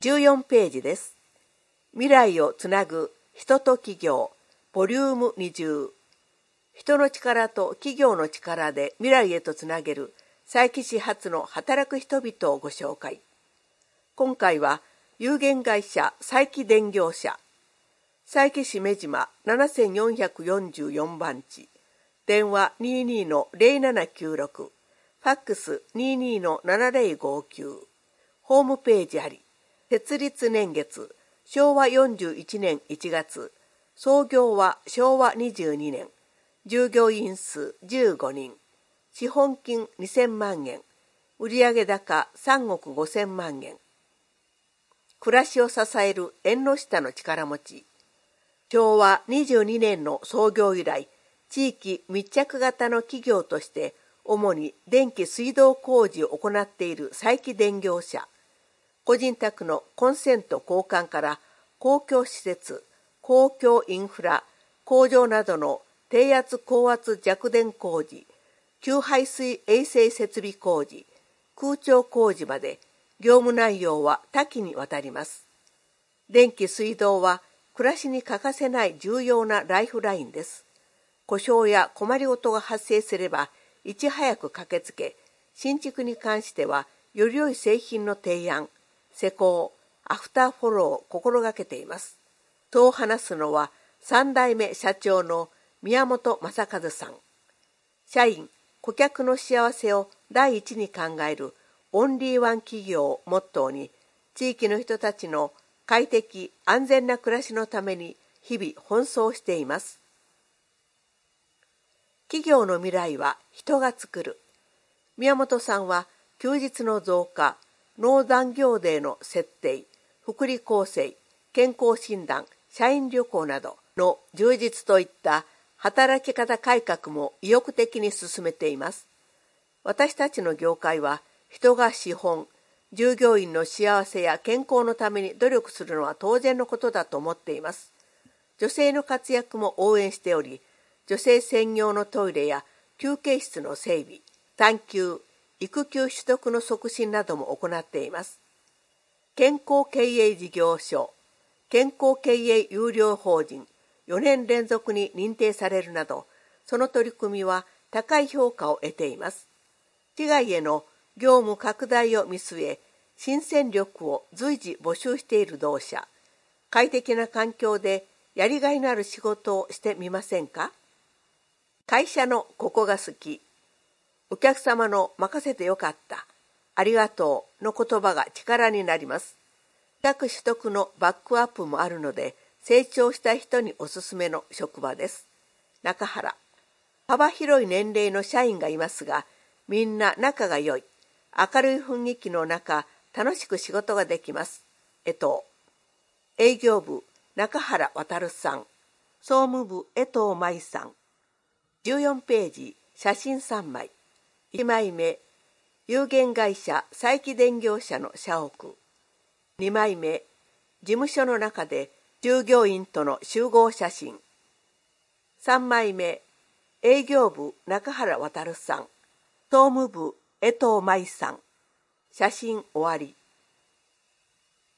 14ページです。未来をつなぐ人と企業、ボリューム20。人の力と企業の力で未来へとつなげる佐伯市発の働く人々をご紹介。今回は有限会社佐伯電業社、佐伯市目島7444番地、電話 22-0796、ファックス 22-7059、ホームページあり、設立年月昭和41年1月、創業は昭和22年、従業員数15人、資本金2000万円、売上高3億5000万円。暮らしを支える縁の下の力持ち。昭和22年の創業以来、地域密着型の企業として、主に電気水道工事を行っている佐伯電業社。個人宅のコンセント交換から公共施設、公共インフラ、工場などの低圧高圧弱電工事、給排水衛生設備工事、空調工事まで業務内容は多岐にわたります。電気水道は暮らしに欠かせない重要なライフラインです。故障や困りごとが発生すればいち早く駆けつけ、新築に関してはより良い製品の提案、施工、アフターフォローを心がけています。そう話すのは3代目社長の宮本正和さん。社員、顧客の幸せを第一に考えるオンリーワン企業をモットーに、地域の人たちの快適・安全な暮らしのために日々奔走しています。企業の未来は人が作る。宮本さんは休日の増加、農残業デーの設定、福利厚生、健康診断、社員旅行などの充実といった働き方改革も意欲的に進めています。私たちの業界は人が資本、従業員の幸せや健康のために努力するのは当然のことだと思っています。女性の活躍も応援しており、女性専用のトイレや休憩室の整備、産休、育休取得の促進なども行っています。健康経営事業所、健康経営優良法人4年連続に認定されるなど、その取り組みは高い評価を得ています。市外への業務拡大を見据え、新戦力を随時募集している同社。快適な環境でやりがいのある仕事をしてみませんか？会社のここが好き。お客様の任せてよかった。ありがとうの言葉が力になります。資格取得のバックアップもあるので、成長した人におすすめの職場です。中原。幅広い年齢の社員がいますが、みんな仲が良い。明るい雰囲気の中、楽しく仕事ができます。営業部、中原渉さん。総務部、江藤舞さん。14ページ、写真3枚。1枚目、有限会社佐伯電業社の社屋。2枚目、事務所の中で従業員との集合写真。3枚目、営業部中原渉さん、総務部江藤舞さん。写真終わり。